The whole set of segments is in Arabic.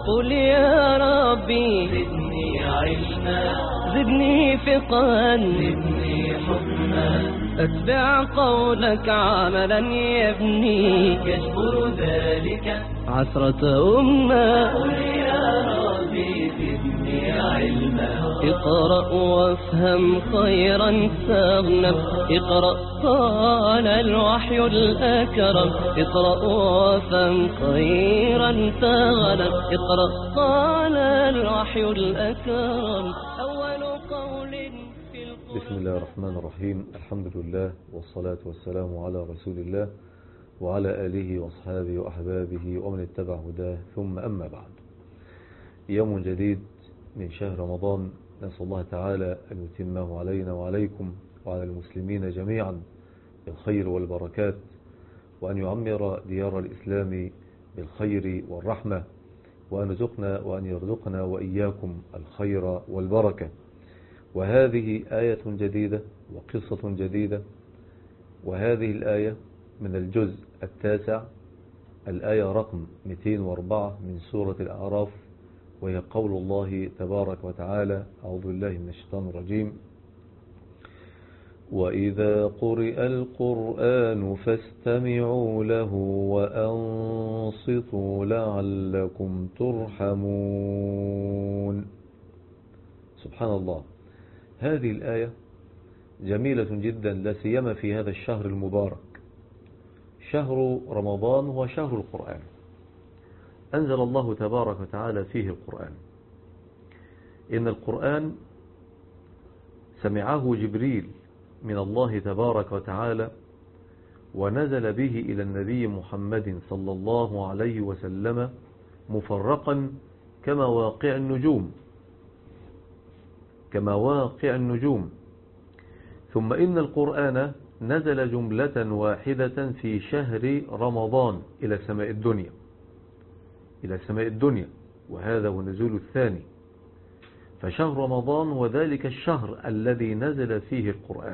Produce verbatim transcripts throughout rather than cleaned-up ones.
قل يا ربي زدني علما زدني فقها زدني حكما أتبع قولك عملا يبني يجبر ذلك عثرة أمة قل يا ربي زدني علما اقرأ وافهم خيرا تغنم اقرأ قال الوحي الأكرم اقرأ وافهم خيرا تغنم اقرأ قال الوحي الأكرم أول قول في القرآن. بسم الله الرحمن الرحيم. الحمد لله والصلاة والسلام على رسول الله وعلى آله وأصحابه وأحبابه ومن اتبع هداه، ثم أما بعد. يوم جديد من شهر رمضان، نسأل الله تعالى أن يتمه علينا وعليكم وعلى المسلمين جميعا بالخير والبركات، وأن يعمر ديار الإسلام بالخير والرحمة، وأن يرزقنا وأن يرزقنا وإياكم الخير والبركة. وهذه آية جديدة وقصة جديدة، وهذه الآية من الجزء التاسع، الآية رقم مئتين وأربعة من سورة الأعراف، وهي قول الله تبارك وتعالى: أعوذ بالله من الشيطان الرجيم: وإذا قرئ القرآن فاستمعوا له وأنصتوا لعلكم ترحمون. سبحان الله، هذه الآية جميلة جدا، لا سيما في هذا الشهر المبارك. شهر رمضان هو شهر القرآن، أنزل الله تبارك وتعالى فيه القرآن. إن القرآن سمعه جبريل من الله تبارك وتعالى، ونزل به إلى النبي محمد صلى الله عليه وسلم مفرقا كما واقع النجوم كما واقع النجوم ثم إن القرآن نزل جملة واحدة في شهر رمضان إلى سماء الدنيا إلى سماء الدنيا وهذا هو النزول الثاني. فشهر رمضان هو ذلك الشهر الذي نزل فيه القرآن.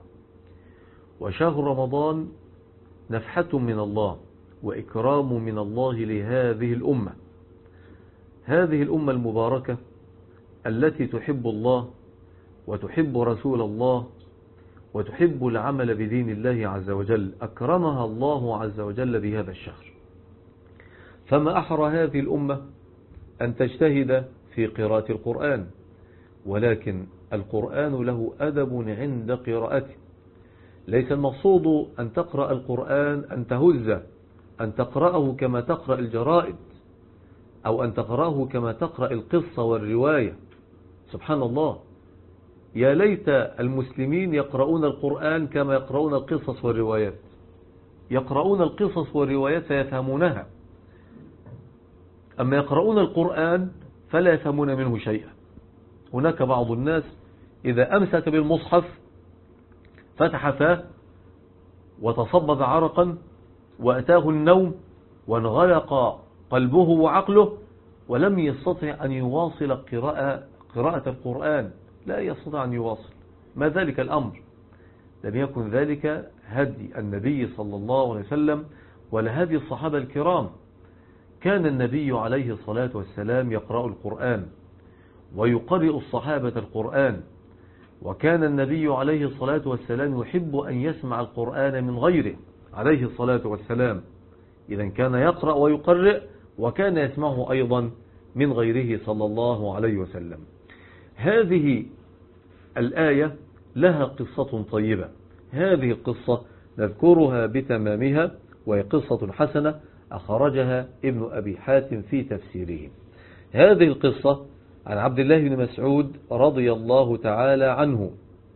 وشهر رمضان نفحة من الله وإكرام من الله لهذه الأمة، هذه الأمة المباركة التي تحب الله وتحب رسول الله وتحب العمل بدين الله عز وجل، أكرمها الله عز وجل بهذا الشهر. فما أحرى هذه الأمة أن تجتهد في قراءة القرآن، ولكن القرآن له أدب عند قراءته. ليس المقصود أن تقرأ القرآن أن تهزه، أن تقرأه كما تقرأ الجرائد، أو أن تقرأه كما تقرأ القصة والرواية. سبحان الله، يا ليت المسلمين يقرؤون القرآن كما يقرؤون القصص والروايات. يقرؤون القصص والروايات فيفهمونها، أما يقرؤون القرآن فلا يفهمون منه شيئا. هناك بعض الناس إذا أمسك بالمصحف فتح فاه وتصبب عرقا وأتاه النوم وانغلق قلبه وعقله، ولم يستطع أن يواصل قراءة, قراءة القرآن، لا يستطيع أن يواصل. ما ذلك الأمر؟ لم يكن ذلك هدي النبي صلى الله عليه وسلم ولا هدي الصحابة الكرام. كان النبي عليه الصلاة والسلام يقرأ القرآن ويقرئ الصحابة القرآن، وكان النبي عليه الصلاة والسلام يحب أن يسمع القرآن من غيره عليه الصلاة والسلام. إذن كان يقرأ ويقرئ، وكان يسمعه أيضا من غيره صلى الله عليه وسلم. هذه الآية لها قصة طيبة، هذه القصة نذكرها بتمامها، وهي قصة حسنة أخرجها ابن أبي حاتم في تفسيره. هذه القصة عن عبد الله بن مسعود رضي الله تعالى عنه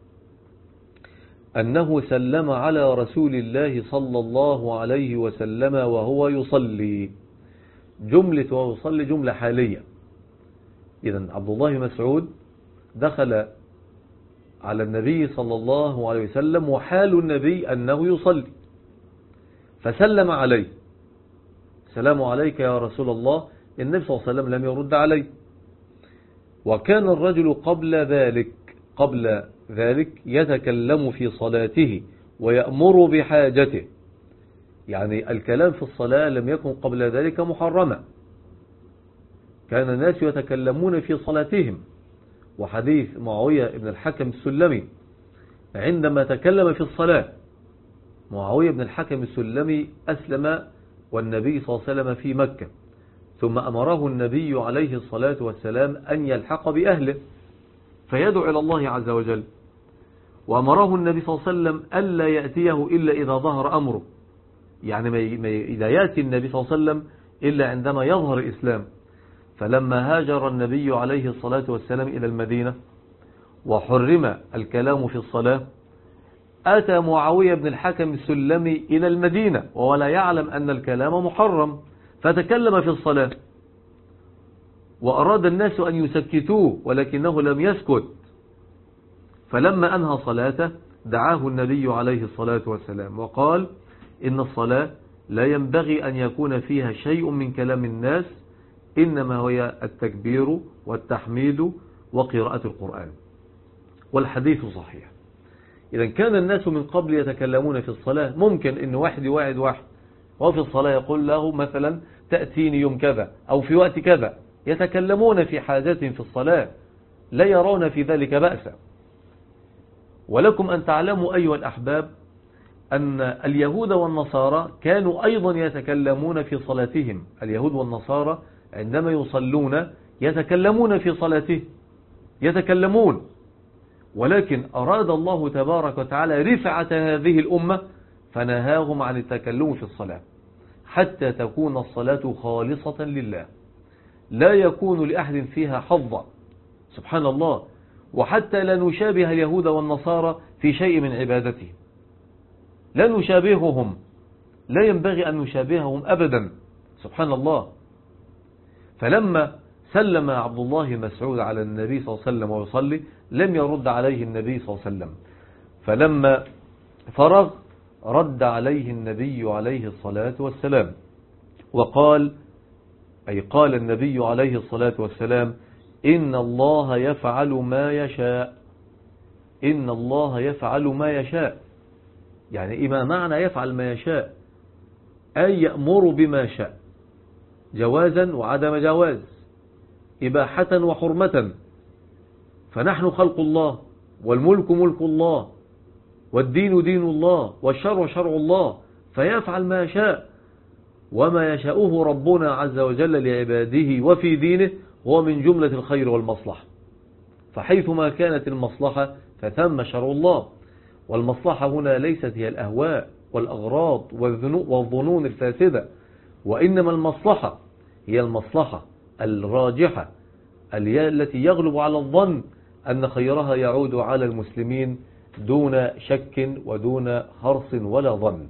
أنه سلم على رسول الله صلى الله عليه وسلم وهو يصلي. جملة وهو يصلي جملة حالية. إذن عبد الله بن مسعود دخل على النبي صلى الله عليه وسلم وحال النبي أنه يصلي، فسلم عليه: السلام عليك يا رسول الله. النبي صلى الله عليه وسلم لم يرد عليه. وكان الرجل قبل ذلك قبل ذلك يتكلم في صلاته ويأمر بحاجته، يعني الكلام في الصلاة لم يكن قبل ذلك محرما. كان الناس يتكلمون في صلاتهم. وحديث معاوية بن الحكم السلمي عندما تكلم في الصلاة، معاوية بن الحكم السلمي أسلم والنبي صلى الله عليه وسلم في مكة، ثم أمره النبي عليه الصلاة والسلام أن يلحق بأهله فيدعو إلى الله عز وجل، وأمره النبي صلى الله عليه وسلم ألا يأتيه إلا إذا ظهر أمره، يعني لا يأتي النبي صلى الله عليه وسلم إلا عندما يظهر الإسلام. فلما هاجر النبي عليه الصلاة والسلام إلى المدينة وحرم الكلام في الصلاة، أتى معاوية بن الحكم السلمي إلى المدينة وهو لا يعلم أن الكلام محرم، فتكلم في الصلاة وأراد الناس أن يسكتوه ولكنه لم يسكت. فلما أنهى صلاته دعاه النبي عليه الصلاة والسلام وقال: إن الصلاة لا ينبغي أن يكون فيها شيء من كلام الناس، إنما هي التكبير والتحميد وقراءة القرآن. والحديث صحيح. إذا كان الناس من قبل يتكلمون في الصلاة، ممكن إن واحد يواعد واحد وهو في الصلاة يقول له مثلا تأتيني يوم كذا أو في وقت كذا، يتكلمون في حاجاتهم في الصلاة لا يرون في ذلك بأسا. ولكم أن تعلموا أيها الأحباب أن اليهود والنصارى كانوا أيضا يتكلمون في صلاتهم. اليهود والنصارى عندما يصلون يتكلمون في صلاتهم، يتكلمون، ولكن أراد الله تبارك وتعالى رفعة هذه الأمة فنهاهم عن التكلم في الصلاة حتى تكون الصلاة خالصة لله، لا يكون لأحد فيها حظ، سبحان الله. وحتى لا نشابه اليهود والنصارى في شيء من عبادتهم، لا نشابههم، لا ينبغي أن نشابههم أبدا، سبحان الله. فلما سلم عبد الله مسعود على النبي صلى الله عليه وسلم ويصلي لم يرد عليه النبي صلى الله عليه وسلم، فلما فرغ رد عليه النبي عليه الصلاة والسلام وقال، أي قال النبي عليه الصلاة والسلام: إن الله يفعل ما يشاء. إن الله يفعل ما يشاء، يعني ما معنى يفعل ما يشاء؟ أي يأمر بما شاء، جوازا وعدم جواز، إباحة وحرمة. فنحن خلق الله، والملك ملك الله، والدين دين الله، والشرع شرع الله، فيفعل ما يشاء. وما يشاءه ربنا عز وجل لعباده وفي دينه هو من جملة الخير والمصلحة. فحيثما كانت المصلحة فثم شرع الله. والمصلحة هنا ليست هي الأهواء والأغراض والظنون الفاسدة، وإنما المصلحة هي المصلحة الراجحة التي يغلب على الظن أن خيرها يعود على المسلمين دون شك ودون حرص ولا ظن.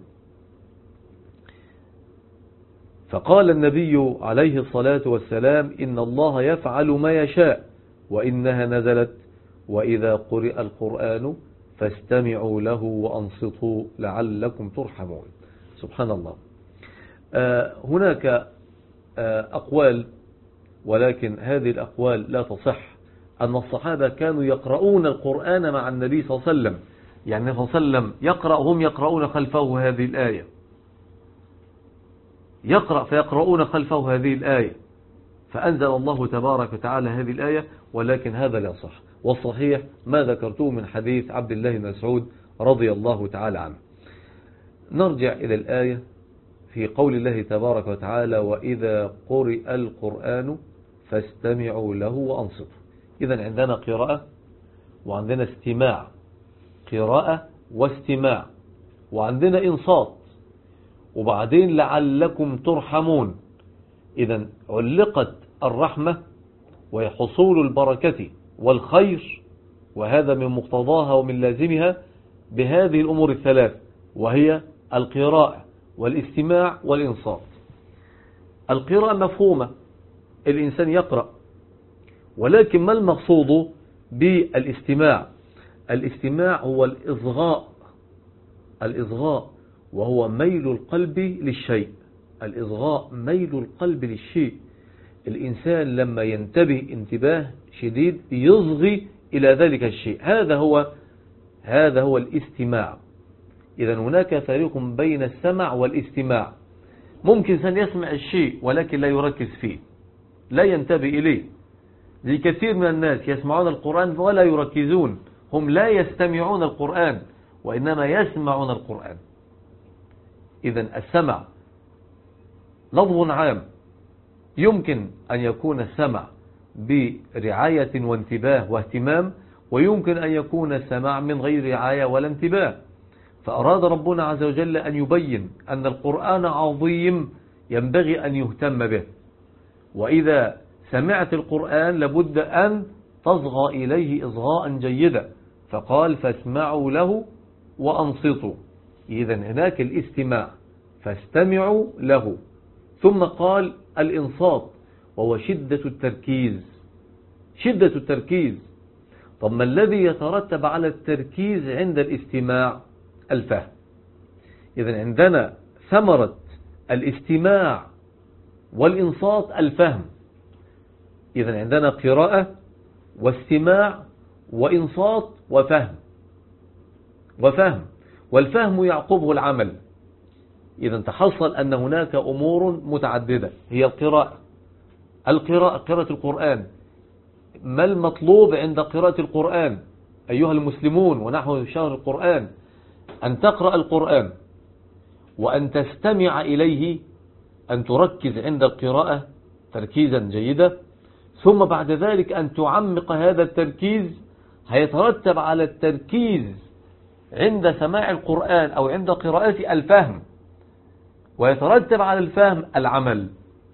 فقال النبي عليه الصلاة والسلام: إن الله يفعل ما يشاء، وإنها نزلت: وإذا قرئ القرآن فاستمعوا له وأنصتوا لعلكم ترحمون. سبحان الله. آه هناك آه أقوال، ولكن هذه الأقوال لا تصح، أن الصحابة كانوا يقرؤون القرآن مع النبي صلى الله عليه وسلم، يعني النبي صلى الله عليه وسلم يقرأ هم يقرؤون خلفه هذه الآية، يقرأ فيقرؤون خلفه هذه الآية، فأنزل الله تبارك وتعالى هذه الآية، ولكن هذا لا صح. والصحيح ما ذكرته من حديث عبد الله بن مسعود رضي الله تعالى عنه. نرجع إلى الآية في قول الله تبارك وتعالى: وإذا قرئ القرآن فاستمعوا له وأنصتوا. إذن عندنا قراءة وعندنا استماع، قراءة واستماع، وعندنا إنصات، وبعدين لعلكم ترحمون. إذن علقت الرحمة وحصول البركة والخير، وهذا من مقتضاها ومن لازمها، بهذه الأمور الثلاث، وهي القراءة والاستماع والإنصات. القراءة مفهومة، الإنسان يقرأ، ولكن ما المقصود بالاستماع؟ الاستماع هو الإصغاء، الإصغاء وهو ميل القلب للشيء. الإصغاء ميل القلب للشيء. الإنسان لما ينتبه انتباه شديد يصغي إلى ذلك الشيء، هذا هو هذا هو الاستماع. إذا هناك فرق بين السمع والاستماع. ممكن إنسان يسمع الشيء ولكن لا يركز فيه، لا ينتبه إليه. لكثير من الناس يسمعون القرآن ولا يركزون، هم لا يستمعون القرآن وإنما يسمعون القرآن. إذن السمع لفظ عام، يمكن أن يكون السمع برعاية وانتباه واهتمام، ويمكن أن يكون السماع من غير رعاية ولا انتباه. فأراد ربنا عز وجل أن يبين أن القرآن عظيم ينبغي أن يهتم به، وإذا سمعت القرآن لابد أن تصغى إليه إصغاء جيدا، فقال فاسمعوا له وأنصتوا. إذن هناك الاستماع فاستمعوا له، ثم قال الإنصات وهو شدة التركيز. شدة التركيز. طب ما الذي يترتب على التركيز عند الاستماع؟ الفهم. إذن عندنا ثمرة الاستماع والإنصات الفهم. إذن عندنا قراءة واستماع وإنصات وفهم وفهم والفهم يعقبه العمل. إذن تحصل أن هناك أمور متعددة هي القراءة. القراءة قراءة القرآن. ما المطلوب عند قراءة القرآن أيها المسلمون ونحو شهر القرآن؟ أن تقرأ القرآن وأن تستمع إليه، أن تركز عند القراءة تركيزا جيدا، ثم بعد ذلك أن تعمق هذا التركيز. هيترتب على التركيز عند سماع القرآن أو عند قراءة الفهم، ويترتب على الفهم العمل.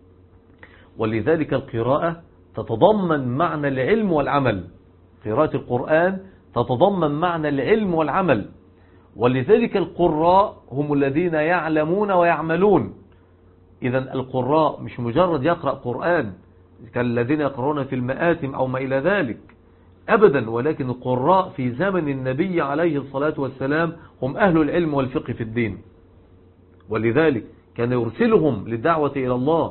ولذلك القراءة تتضمن معنى العلم والعمل. قراءة القرآن تتضمن معنى العلم والعمل، ولذلك القراء هم الذين يعلمون ويعملون. إذن القراء مش مجرد يقرأ قرآن كالذين يقرؤون في المآتم أو ما إلى ذلك أبدا، ولكن القراء في زمن النبي عليه الصلاة والسلام هم أهل العلم والفقه في الدين، ولذلك كان يرسلهم للدعوة إلى الله،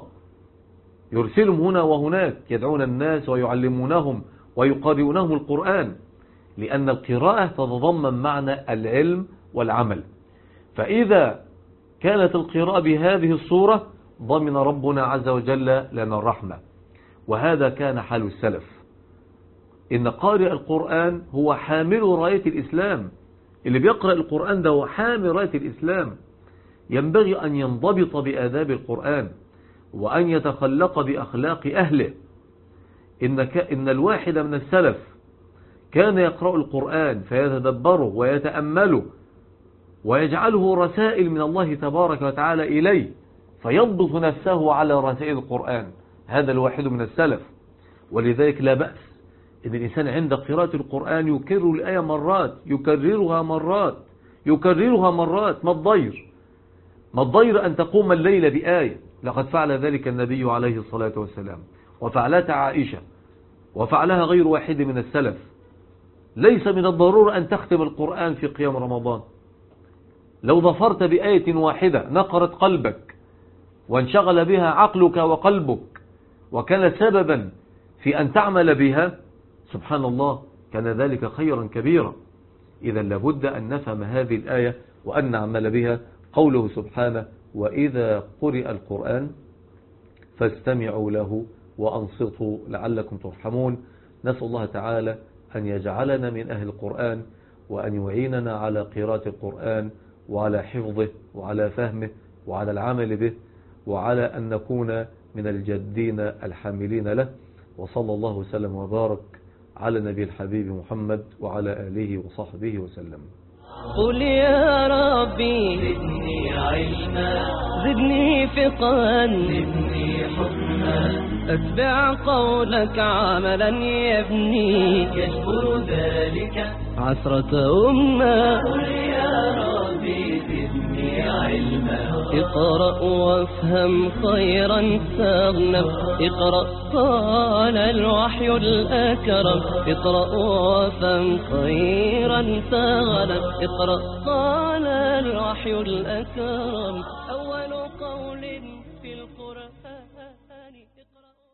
يرسلهم هنا وهناك يدعون الناس ويعلمونهم ويقرؤونهم القرآن، لأن القراءة تتضمن معنى العلم والعمل. فإذا كانت القراءة بهذه الصورة ضمن ربنا عز وجل لنا الرحمة. وهذا كان حال السلف، إن قارئ القرآن هو حامل راية الإسلام. اللي بيقرأ القرآن ده هو حامل راية الإسلام. ينبغي أن ينضبط بآداب القرآن وأن يتخلق بأخلاق أهله. إن, إن الواحد من السلف كان يقرأ القرآن فيتدبره ويتأمله ويجعله رسائل من الله تبارك وتعالى إليه، فيضبط نفسه على رسائل القرآن. هذا الواحد من السلف. ولذلك لا بأس إن الإنسان عند قراءة القرآن يكرر الآية مرات، يكررها مرات يكررها مرات. ما الضير ما الضير أن تقوم الليل بآية؟ لقد فعل ذلك النبي عليه الصلاة والسلام، وفعلتها عائشة، وفعلها غير واحد من السلف. ليس من الضرورة أن تختم القرآن في قيام رمضان. لو ظفرت بآية واحدة نقرت قلبك وانشغل بها عقلك وقلبك وكان سببا في أن تعمل بها، سبحان الله، كان ذلك خيرا كبيرا. إذا لابد أن نفهم هذه الآية وأن نعمل بها. قوله سبحانه وإذا قرئ القرآن فاستمعوا له وأنصتوا لعلكم ترحمون. نسأل الله تعالى أن يجعلنا من أهل القرآن، وأن يعيننا على قراءة القرآن وعلى حفظه وعلى فهمه وعلى العمل به، وعلى أن نكون من الجادين الحاملين له. وصلى الله وسلم وبارك على نبي الحبيب محمد وعلى آله وصحبه وسلم. قل يا ربي زدني علما، زدني فقها، زدني حكما، أتبع قولك عملا يبني، يجبر ذلك عثرة أمة. قل يا ربي زدني علما، اقرأ وافهم خيرا تغنم، اقرأ قال الوحي الأكرم، اقرأ وافهم خيرا تغنم، اقرأ قال الوحي الأكرم. أول قول